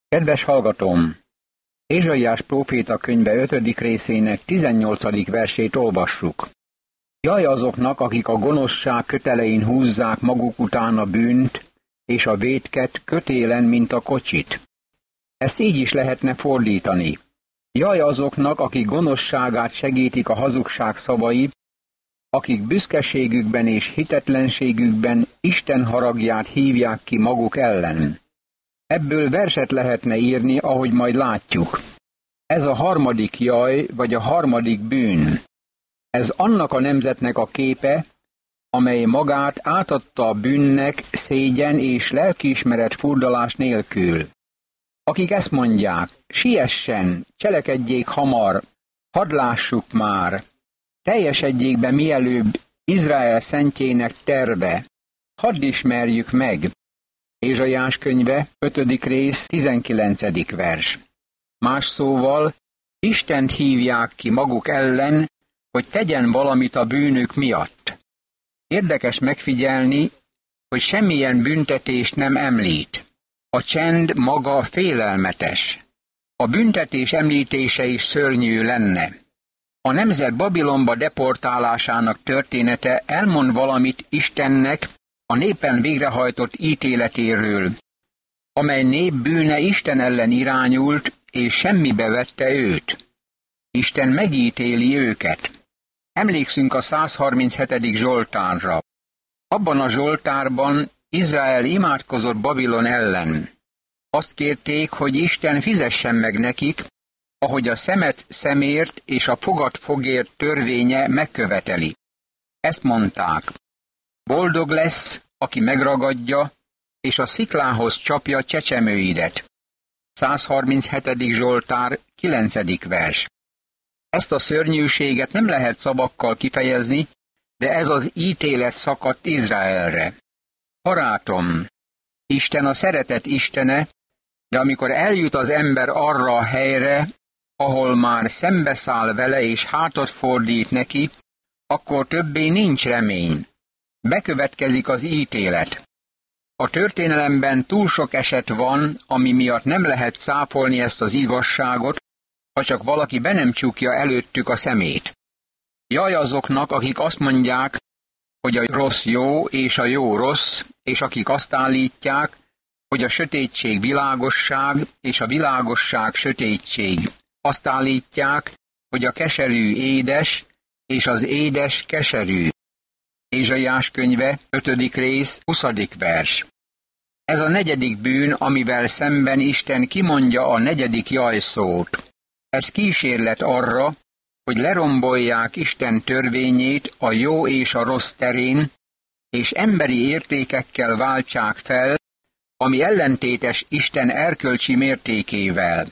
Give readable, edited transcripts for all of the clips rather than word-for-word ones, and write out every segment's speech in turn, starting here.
Kedves hallgatóm! Ézsaiás próféta könyve 5. részének 18. versét olvassuk. Jaj azoknak, akik a gonoszság kötelein húzzák maguk után a bűnt, és a vétket kötélen, mint a kocsit. Ezt így is lehetne fordítani. Jaj azoknak, akik gonoszságát segítik a hazugság szavai, akik büszkeségükben és hitetlenségükben Isten haragját hívják ki maguk ellen. Ebből verset lehetne írni, ahogy majd látjuk. Ez a harmadik jaj, vagy a harmadik bűn. Ez annak a nemzetnek a képe, amely magát átadta a bűnnek szégyen és lelkiismeret furdalás nélkül. Akik ezt mondják, siessen, cselekedjék hamar, hadd lássuk már, teljesedjék be mielőbb Izrael szentjének terve, hadd ismerjük meg. Ézsaiás könyve, 5. rész, 19. vers. Más szóval, Istent hívják ki maguk ellen, hogy tegyen valamit a bűnük miatt. Érdekes megfigyelni, hogy semmilyen büntetést nem említ. A csend maga félelmetes. A büntetés említése is szörnyű lenne. A nemzet Babilonba deportálásának története elmond valamit Istennek a népen végrehajtott ítéletéről, amely nép bűne Isten ellen irányult, és semmibe vette őt. Isten megítéli őket. Emlékszünk a 137. Zsoltárra. Abban a Zsoltárban Izrael imádkozott Babilon ellen. Azt kérték, hogy Isten fizessen meg nekik, ahogy a szemet szemért és a fogat fogért törvénye megköveteli. Ezt mondták. Boldog lesz, aki megragadja, és a sziklához csapja csecsemőidet. 137. Zsoltár, 9. vers. Ezt a szörnyűséget nem lehet szavakkal kifejezni, de ez az ítélet szakadt Izraelre. Barátom, Isten a szeretet istene, de amikor eljut az ember arra a helyre, ahol már szembeszáll vele és hátat fordít neki, akkor többé nincs remény. Bekövetkezik az ítélet. A történelemben túl sok eset van, ami miatt nem lehet cáfolni ezt az igazságot, ha csak valaki be nem csukja előttük a szemét. Jaj azoknak, akik azt mondják, hogy a rossz jó és a jó rossz, és akik azt állítják, hogy a sötétség világosság és a világosság sötétség. Azt állítják, hogy a keserű édes és az édes keserű. Ézsaiás könyve, 5. rész, 20. vers. Ez a 4. bűn, amivel szemben Isten kimondja a 4. jajszót. Ez kísérlet arra, hogy lerombolják Isten törvényét a jó és a rossz terén, és emberi értékekkel váltsák fel, ami ellentétes Isten erkölcsi mértékével.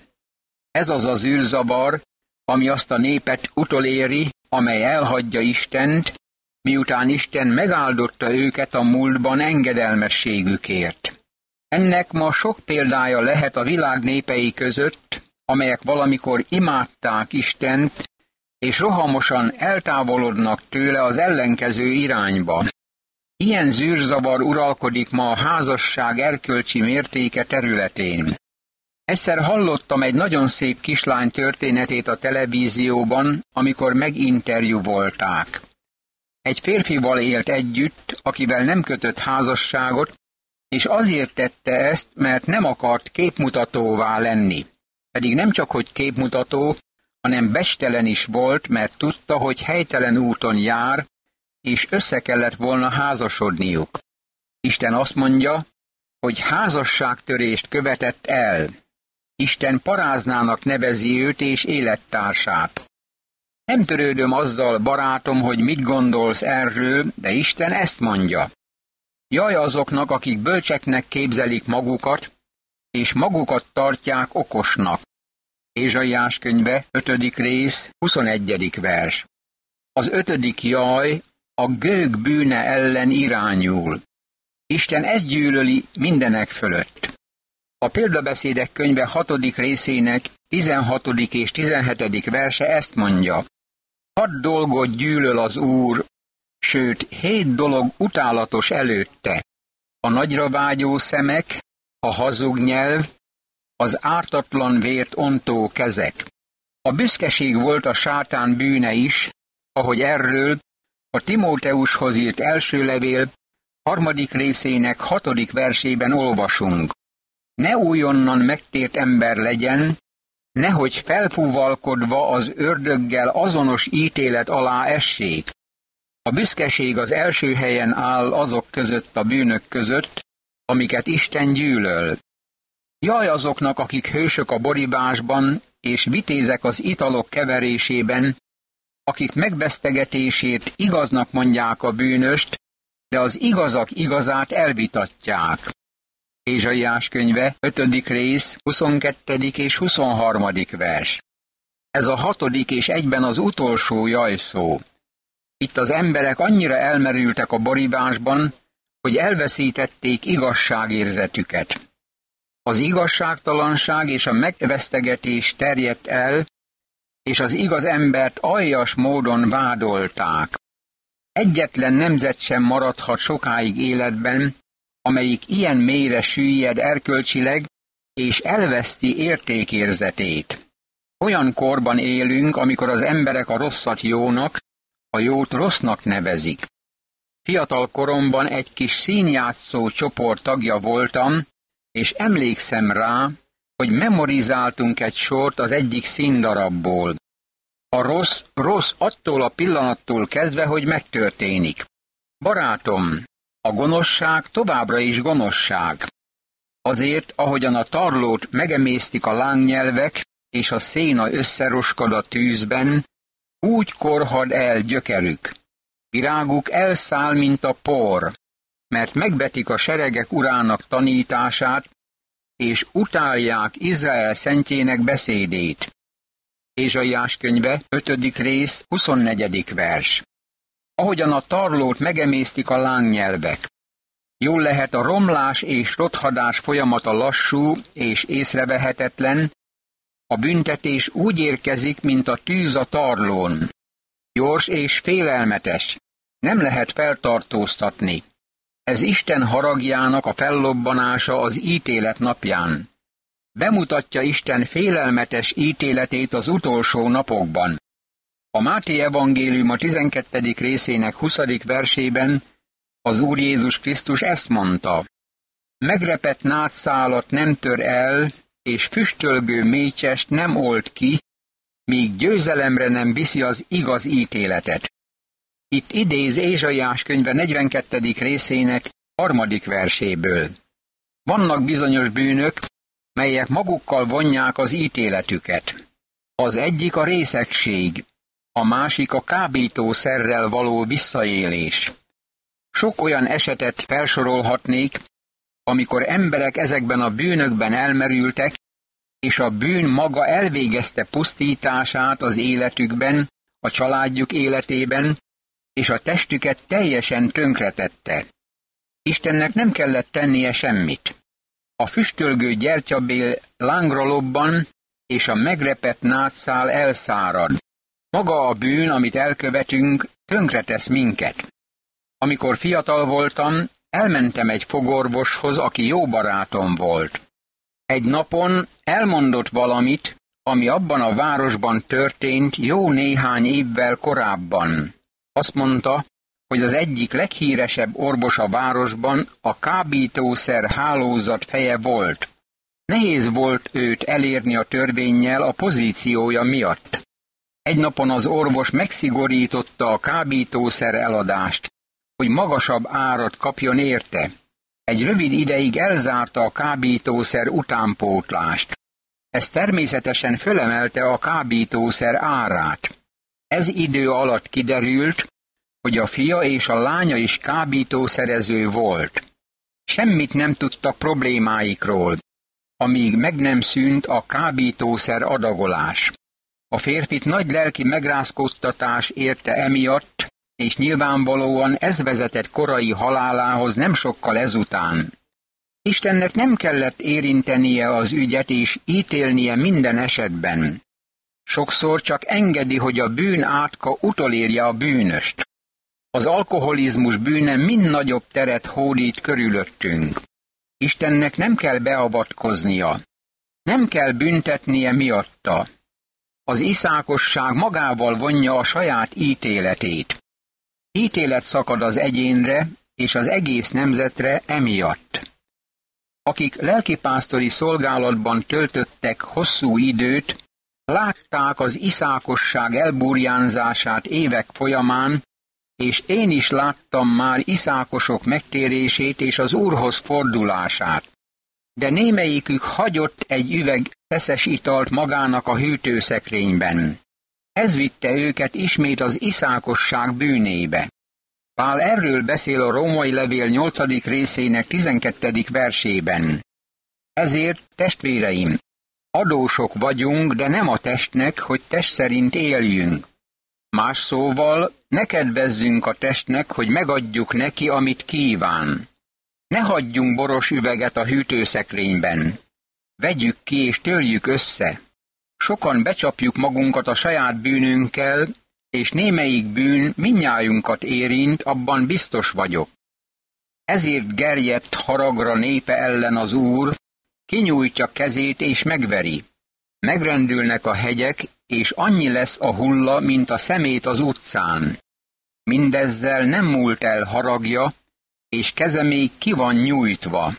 Ez az az űrzavar, ami azt a népet utoléri, amely elhagyja Istent, miután Isten megáldotta őket a múltban engedelmességükért. Ennek ma sok példája lehet a világ népei között, amelyek valamikor imádták Istent, és rohamosan eltávolodnak tőle az ellenkező irányba. Ilyen zűrzavar uralkodik ma a házasság erkölcsi mértéke területén. Egyszer hallottam egy nagyon szép kislány történetét a televízióban, amikor meginterjúvolták. Egy férfival élt együtt, akivel nem kötött házasságot, és azért tette ezt, mert nem akart képmutatóvá lenni. Pedig nem csak, hogy képmutató, hanem becstelen is volt, mert tudta, hogy helytelen úton jár, és össze kellett volna házasodniuk. Isten azt mondja, hogy házasságtörést követett el. Isten paráznának nevezi őt és élettársát. Nem törődöm azzal, barátom, hogy mit gondolsz erről, de Isten ezt mondja. Jaj azoknak, akik bölcseknek képzelik magukat, és magukat tartják okosnak. Ézsaiás könyve, 5. rész, 21. vers. Az 5. jaj a gőg bűne ellen irányul. Isten ezt gyűlöli mindenek fölött. A példabeszédek könyve 6. részének 16. és 17. verse ezt mondja. 6 dolgot gyűlöl az Úr, sőt 7 dolog utálatos előtte. A nagyra vágyó szemek, a hazug nyelv, az ártatlan vért ontó kezek. A büszkeség volt a sátán bűne is, ahogy erről a Timóteushoz írt első levél 3. részének 6. versében olvasunk. Ne újonnan megtért ember legyen, nehogy felfúvalkodva az ördöggel azonos ítélet alá essék. A büszkeség az első helyen áll azok között a bűnök között, amiket Isten gyűlöl. Jaj azoknak, akik hősök a borívásban, és vitézek az italok keverésében, akik megvesztegetését igaznak mondják a bűnöst, de az igazak igazát elvitatják. Ézsaiás könyve, 5. rész, 22. és 23. vers. Ez a 6. és egyben az utolsó jajszó. Itt az emberek annyira elmerültek a borívásban, hogy elveszítették igazságérzetüket. Az igazságtalanság és a megvesztegetés terjedt el, és az igaz embert aljas módon vádolták. Egyetlen nemzet sem maradhat sokáig életben, amelyik ilyen mélyre süllyed erkölcsileg, és elveszti értékérzetét. Olyan korban élünk, amikor az emberek a rosszat jónak, a jót rossznak nevezik. Fiatal koromban egy kis színjátszó csoport tagja voltam, és emlékszem rá, hogy memorizáltunk egy sort az egyik színdarabból. A rossz attól a pillanattól kezdve, hogy megtörténik. Barátom, a gonoszság továbbra is gonoszság. Azért, ahogyan a tarlót megemésztik a lángnyelvek, és a széna összeroskad a tűzben, úgy korhad el gyökerük. Viráguk elszáll, mint a por, mert megvetik a seregek urának tanítását, és utálják Izrael szentjének beszédét. Ézsaiás könyve, 5. rész, 24. vers. Ahogyan a tarlót megemésztik a lángnyelvek. Jól lehet a romlás és rothadás folyamata lassú és észrevehetetlen, a büntetés úgy érkezik, mint a tűz a tarlón. Gyors és félelmetes, nem lehet feltartóztatni. Ez Isten haragjának a fellobbanása az ítélet napján. Bemutatja Isten félelmetes ítéletét az utolsó napokban. A Máté evangélium a 12. részének 20. versében az Úr Jézus Krisztus ezt mondta: megrepett nátszálat nem tör el, és füstölgő mécsest nem old ki, míg győzelemre nem viszi az igaz ítéletet. Itt idéz Ézsaiás könyve 42. részének 3. verséből. Vannak bizonyos bűnök, melyek magukkal vonják az ítéletüket. Az egyik a részegség, a másik a kábítószerrel való visszaélés. Sok olyan esetet felsorolhatnék, amikor emberek ezekben a bűnökben elmerültek, és a bűn maga elvégezte pusztítását az életükben, a családjuk életében, és a testüket teljesen tönkretette. Istennek nem kellett tennie semmit. A füstölgő gyertyabél lángra lobban, és a megrepett nátszál elszárad. Maga a bűn, amit elkövetünk, tönkretesz minket. Amikor fiatal voltam, elmentem egy fogorvoshoz, aki jó barátom volt. Egy napon elmondott valamit, ami abban a városban történt jó néhány évvel korábban. Azt mondta, hogy az egyik leghíresebb orvos a városban a kábítószer hálózat feje volt. Nehéz volt őt elérni a törvénnyel a pozíciója miatt. Egy napon az orvos megszigorította a kábítószer eladást, hogy magasabb árat kapjon érte. Egy rövid ideig elzárta a kábítószer utánpótlást. Ez természetesen fölemelte a kábítószer árát. Ez idő alatt kiderült, hogy a fia és a lánya is kábítószerező volt. Semmit nem tudtak problémáikról, amíg meg nem szűnt a kábítószer adagolás. A férfit nagy lelki megrázkódtatás érte emiatt, és nyilvánvalóan ez vezetett korai halálához nem sokkal ezután. Istennek nem kellett érintenie az ügyet és ítélnie minden esetben. Sokszor csak engedi, hogy a bűn átka utolérje a bűnöst. Az alkoholizmus bűne mind nagyobb teret hódít körülöttünk. Istennek nem kell beavatkoznia. Nem kell büntetnie miatta. Az iszákosság magával vonja a saját ítéletét. Ítélet szakad az egyénre és az egész nemzetre emiatt. Akik lelkipásztori szolgálatban töltöttek hosszú időt, látták az iszákosság elburjánzását évek folyamán, és én is láttam már iszákosok megtérését és az Úrhoz fordulását. De némelyikük hagyott egy üveg feszes italt magának a hűtőszekrényben. Ez vitte őket ismét az iszákosság bűnébe. Pál erről beszél a Római levél 8. részének 12. versében. Ezért, testvéreim, adósok vagyunk, de nem a testnek, hogy test szerint éljünk. Más szóval, ne kedvezzünk a testnek, hogy megadjuk neki, amit kíván. Ne hagyjunk boros üveget a hűtőszekrényben. Vegyük ki és törjük össze. Sokan becsapjuk magunkat a saját bűnünkkel, és némelyik bűn mindnyájunkat érint, abban biztos vagyok. Ezért gerjedt haragra népe ellen az Úr, kinyújtja kezét és megveri. Megrendülnek a hegyek, és annyi lesz a hulla, mint a szemét az utcán. Mindezzel nem múlt el haragja, és keze még ki van nyújtva.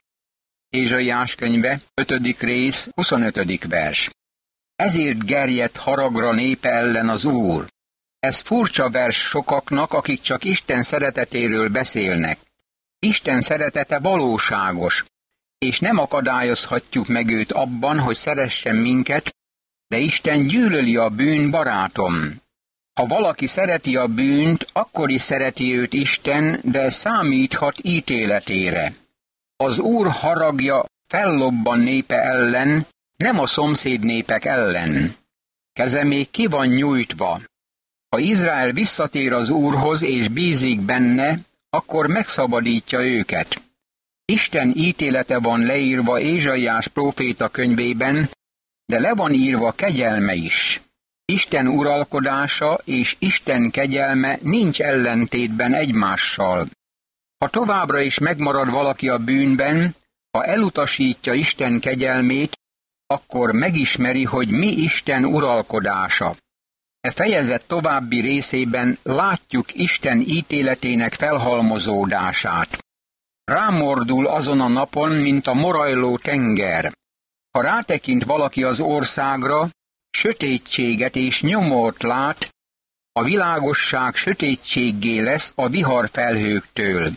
Ézsaiás könyve, 5. rész, 25. vers. Ezért gerjedt haragra népe ellen az Úr. Ez furcsa vers sokaknak, akik csak Isten szeretetéről beszélnek. Isten szeretete valóságos, és nem akadályozhatjuk meg őt abban, hogy szeressen minket, de Isten gyűlöli a bűn, barátom. Ha valaki szereti a bűnt, akkor is szereti őt Isten, de számíthat ítéletére. Az Úr haragja fellobban népe ellen, nem a szomszéd népek ellen. Keze még ki van nyújtva. Ha Izrael visszatér az Úrhoz és bízik benne, akkor megszabadítja őket. Isten ítélete van leírva Ézsaiás próféta könyvében, de le van írva kegyelme is. Isten uralkodása és Isten kegyelme nincs ellentétben egymással. Ha továbbra is megmarad valaki a bűnben, ha elutasítja Isten kegyelmét, akkor megismeri, hogy mi Isten uralkodása. E fejezet további részében látjuk Isten ítéletének felhalmozódását. Rámordul azon a napon, mint a morajló tenger. Ha rátekint valaki az országra, sötétséget és nyomort lát, a világosság sötétséggé lesz a viharfelhőktől.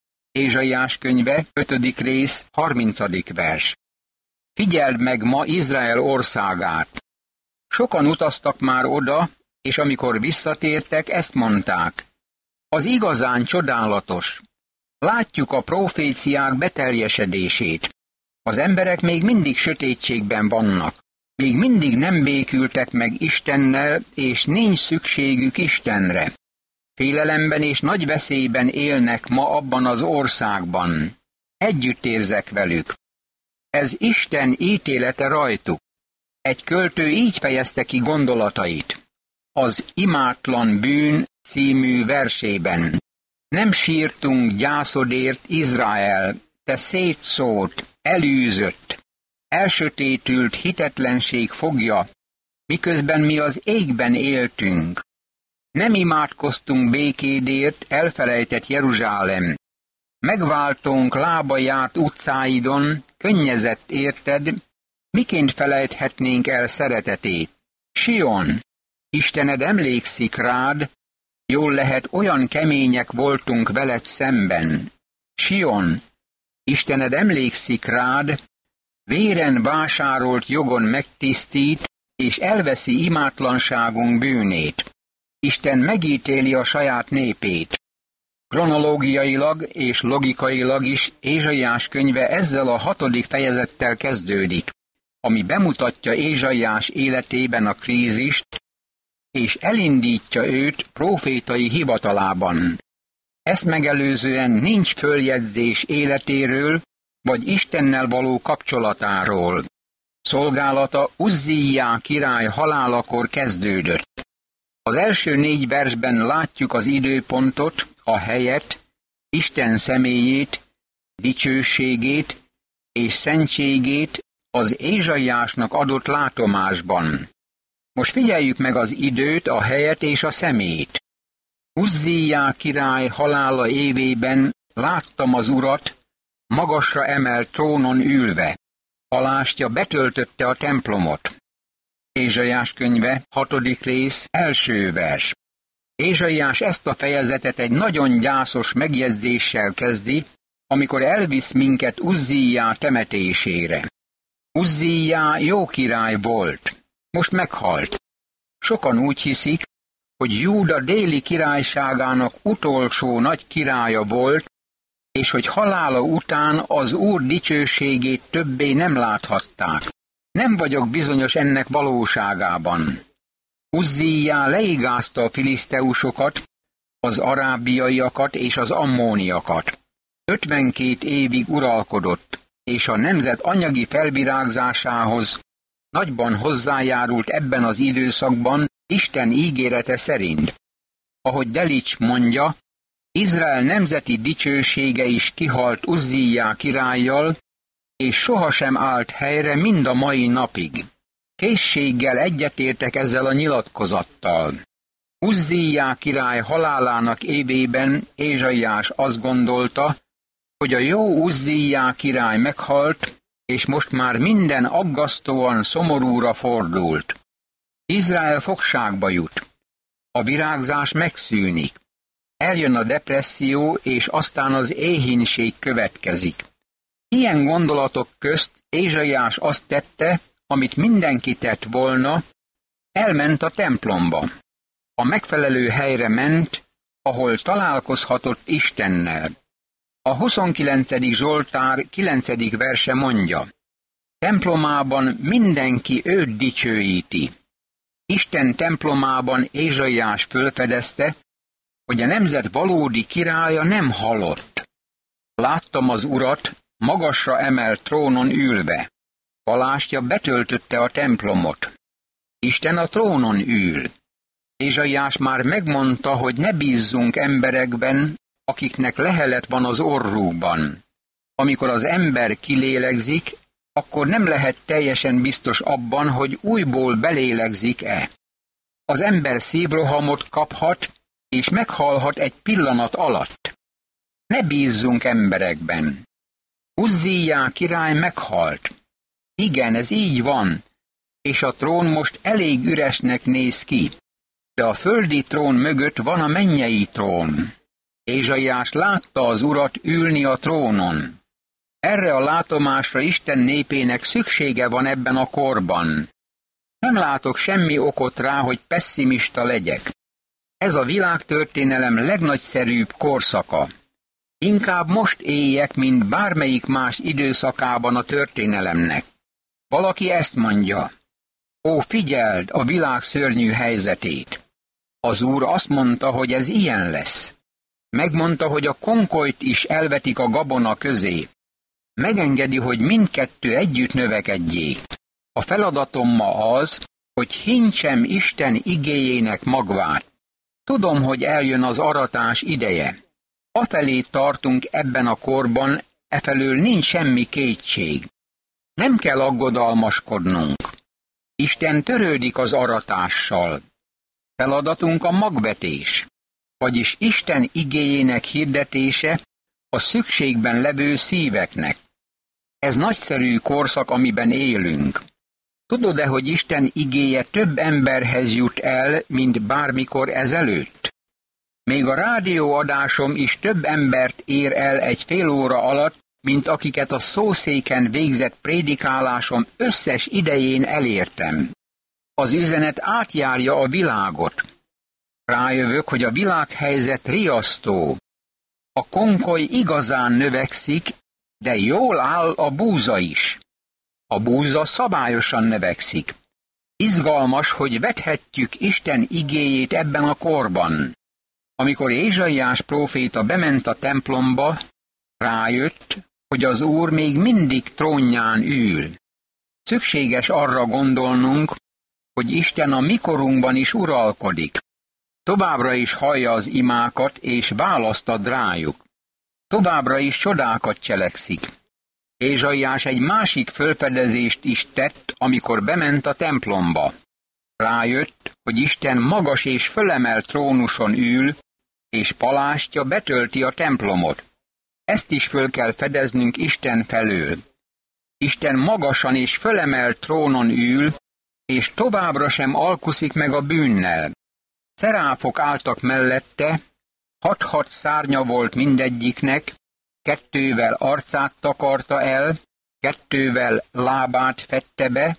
Ézsaiás könyve, 5. rész, 30. vers. Figyeld meg ma Izrael országát! Sokan utaztak már oda, és amikor visszatértek, ezt mondták. Az igazán csodálatos. Látjuk a proféciák beteljesedését. Az emberek még mindig sötétségben vannak. Még mindig nem békültek meg Istennel, és nincs szükségük Istenre. Félelemben és nagy veszélyben élnek ma abban az országban. Együtt érzek velük. Ez Isten ítélete rajtuk. Egy költő így fejezte ki gondolatait. Az Imátlan bűn című versében. Nem sírtunk gyászodért, Izrael, te szétszórt, elűzött, elsötétült hitetlenség fogja, miközben mi az égben éltünk. Nem imádkoztunk békédért, elfelejtett Jeruzsálem. Megváltónk lába járt utcáidon, könnyezett érted, miként felejthetnénk el szeretetét? Sion, Istened emlékszik rád, jól lehet, olyan kemények voltunk veled szemben. Sion, Istened emlékszik rád, véren vásárolt jogon megtisztít, és elveszi imátlanságunk bűnét. Isten megítéli a saját népét. Kronológiailag és logikailag is Ézsaiás könyve ezzel a 6. fejezettel kezdődik, ami bemutatja Ézsaiás életében a krízist, és elindítja őt prófétai hivatalában. Ezt megelőzően nincs följegyzés életéről, vagy Istennel való kapcsolatáról. Szolgálata Uzzíjá király halálakor kezdődött. Az első 4 versben látjuk az időpontot, a helyet, Isten személyét, dicsőségét és szentségét, az Ézsaiásnak adott látomásban. Most figyeljük meg az időt, a helyet és a személyt. Uzzíjá király halála évében láttam az Urat, magasra emelt trónon ülve. Palástja betöltötte a templomot. Ézsaiás könyve, 6. rész, 1. vers. Ézsaiás ezt a fejezetet egy nagyon gyászos megjegyzéssel kezdi, amikor elvisz minket Uzzíjá temetésére. Uzzíjá jó király volt, most meghalt. Sokan úgy hiszik, hogy Júda déli királyságának utolsó nagy királya volt, és hogy halála után az Úr dicsőségét többé nem láthatták. Nem vagyok bizonyos ennek valóságában. Uzzíjá leigázta a filiszteusokat, az arábiaiakat és az ammóniakat. 52 évig uralkodott, és a nemzet anyagi felvirágzásához nagyban hozzájárult ebben az időszakban Isten ígérete szerint. Ahogy Delitzsch mondja, Izrael nemzeti dicsősége is kihalt Uzzíjá királlyal, és sohasem állt helyre mind a mai napig. Készséggel egyetértek ezzel a nyilatkozattal. Uzzíjá király halálának évében Ézsaiás azt gondolta, hogy a jó Uzzíjá király meghalt, és most már minden aggasztóan szomorúra fordult. Izrael fogságba jut. A virágzás megszűnik. Eljön a depresszió, és aztán az éhínség következik. Ilyen gondolatok közt Ézsaiás azt tette, amit mindenki tett volna, elment a templomba. A megfelelő helyre ment, ahol találkozhatott Istennel. A 29. Zsoltár 9. verse mondja: templomában mindenki őt dicsőíti. Isten templomában Ézsaiás fölfedezte, hogy a nemzet valódi királya nem halott. Láttam az Urat, magasra emelt trónon ülve. Palástja betöltötte a templomot. Isten a trónon ül. Ézsaiás már megmondta, hogy ne bízzunk emberekben, akiknek lehelet van az orrukban. Amikor az ember kilélegzik, akkor nem lehet teljesen biztos abban, hogy újból belélegzik-e. Az ember szívrohamot kaphat, és meghalhat egy pillanat alatt. Ne bízzunk emberekben. Uzzíjá király meghalt. Igen, ez így van, és a trón most elég üresnek néz ki, de a földi trón mögött van a mennyei trón. Ézsaiás látta az Urat ülni a trónon. Erre a látomásra Isten népének szüksége van ebben a korban. Nem látok semmi okot rá, hogy pesszimista legyek. Ez a világtörténelem legnagyszerűbb korszaka. Inkább most éljek, mint bármelyik más időszakában a történelemnek. Valaki ezt mondja: ó, figyeld a világ szörnyű helyzetét. Az Úr azt mondta, hogy ez ilyen lesz. Megmondta, hogy a konkolyt is elvetik a gabona közé. Megengedi, hogy mindkettő együtt növekedjék. A feladatom ma az, hogy hintsem Isten igéjének magvát. Tudom, hogy eljön az aratás ideje. Afelé tartunk ebben a korban, efelől nincs semmi kétség. Nem kell aggodalmaskodnunk. Isten törődik az aratással. Feladatunk a magvetés, vagyis Isten igéjének hirdetése a szükségben levő szíveknek. Ez nagyszerű korszak, amiben élünk. Tudod-e, hogy Isten igéje több emberhez jut el, mint bármikor ezelőtt? Még a rádióadásom is több embert ér el egy fél óra alatt, mint akiket a szószéken végzett prédikálásom összes idején elértem. Az üzenet átjárja a világot. Rájövök, hogy a világhelyzet riasztó. A konkoly igazán növekszik, de jól áll a búza is. A búza szabályosan növekszik. Izgalmas, hogy vethetjük Isten igéjét ebben a korban. Amikor Ézsaiás próféta bement a templomba, rájött, hogy az Úr még mindig trónján ül. Szükséges arra gondolnunk, hogy Isten a mi korunkban is uralkodik. Továbbra is hallja az imákat és választ ad rájuk. Továbbra is csodákat cselekszik. Ézsaiás egy másik felfedezést is tett, amikor bement a templomba. Rájött, hogy Isten magas és fölemelt trónuson ül, és palástja betölti a templomot. Ezt is föl kell fedeznünk Isten felől. Isten magasan és fölemelt trónon ül, és továbbra sem alkuszik meg a bűnnel. Szeráfok álltak mellette, 6 szárnya volt mindegyiknek, 2 arcát takarta el, 2 lábát fedte be,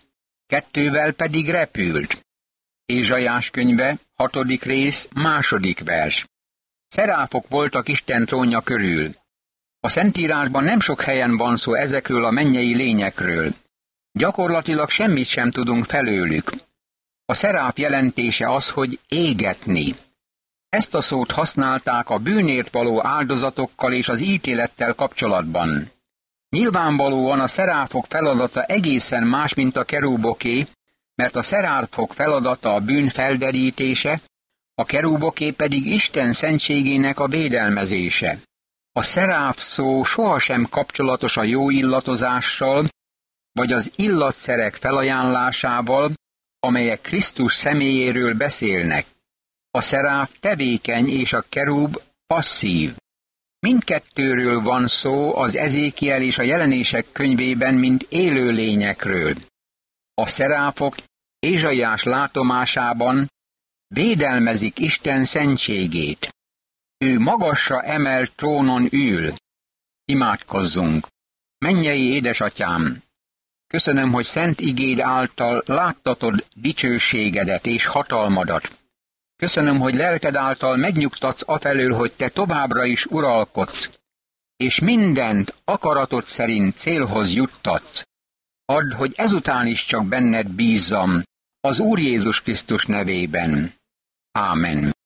2 pedig repült. Ézsaiás könyve, 6. rész, 2. vers. Szeráfok voltak Isten trónja körül. A Szentírásban nem sok helyen van szó ezekről a mennyei lényekről. Gyakorlatilag semmit sem tudunk felőlük. A szeráf jelentése az, hogy égetni. Ezt a szót használták a bűnért való áldozatokkal és az ítélettel kapcsolatban. Nyilvánvalóan a szeráfok feladata egészen más, mint a kerúboké, mert a szeráfok feladata a bűn felderítése, a kerúboké pedig Isten szentségének a védelmezése. A szeráf szó sohasem kapcsolatos a jó illatozással, vagy az illatszerek felajánlásával, amelyek Krisztus személyéről beszélnek. A szeráf tevékeny és a kerúb passzív. Mindkettőről van szó az Ezékiel és a Jelenések könyvében, mint élő lényekről. A szeráfok Ézsaiás látomásában védelmezik Isten szentségét. Ő magasra emelt trónon ül. Imádkozzunk! Mennyei édesatyám! Köszönöm, hogy szent igéd által láttatod dicsőségedet és hatalmadat. Köszönöm, hogy lelked által megnyugtatsz afelől, hogy te továbbra is uralkodsz, és mindent akaratod szerint célhoz juttatsz. Add, hogy ezután is csak benned bízzam, az Úr Jézus Krisztus nevében. Ámen.